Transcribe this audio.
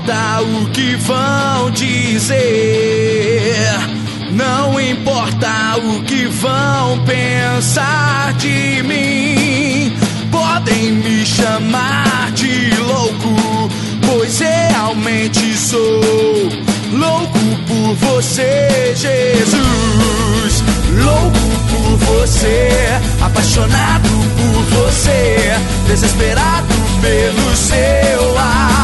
importa o que vão dizer, não importa o que vão pensar de mim. Podem me chamar de louco, pois realmente sou louco por você, Jesus. Louco por você, apaixonado por você, desesperado pelo seu ar.